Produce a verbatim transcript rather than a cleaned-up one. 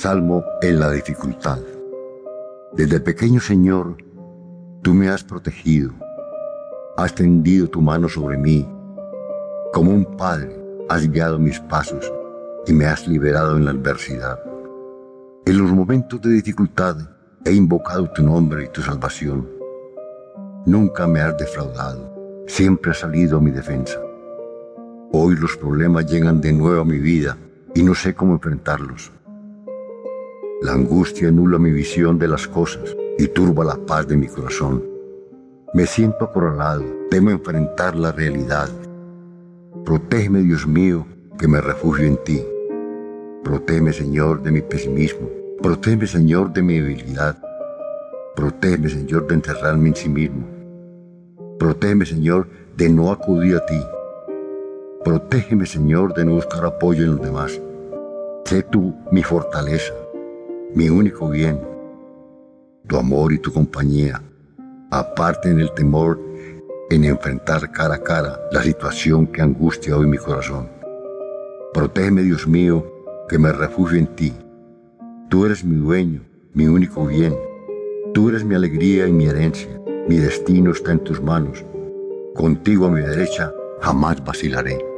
Salmo en la dificultad. Desde pequeño, Señor, tú me has protegido, has tendido tu mano sobre mí. Como un padre, has guiado mis pasos y me has liberado en la adversidad. En los momentos de dificultad he invocado tu nombre y tu salvación. Nunca me has defraudado, siempre has salido a mi defensa. Hoy los problemas llegan de nuevo a mi vida y no sé cómo enfrentarlos. La angustia nubla mi visión de las cosas y turba la paz de mi corazón. Me siento acorralado, temo enfrentar la realidad. Protégeme, Dios mío, que me refugio en ti. Protégeme, Señor, de mi pesimismo. Protégeme, Señor, de mi debilidad. Protégeme, Señor, de encerrarme en sí mismo. Protégeme, Señor, de no acudir a ti. Protégeme, Señor, de no buscar apoyo en los demás. Sé tú mi fortaleza, mi único bien. Tu amor y tu compañía aparten el temor en enfrentar cara a cara la situación que angustia hoy mi corazón. Protégeme, Dios mío, que me refugio en ti. Tú eres mi dueño, mi único bien. Tú eres mi alegría y mi herencia. Mi destino está en tus manos. Contigo a mi derecha jamás vacilaré.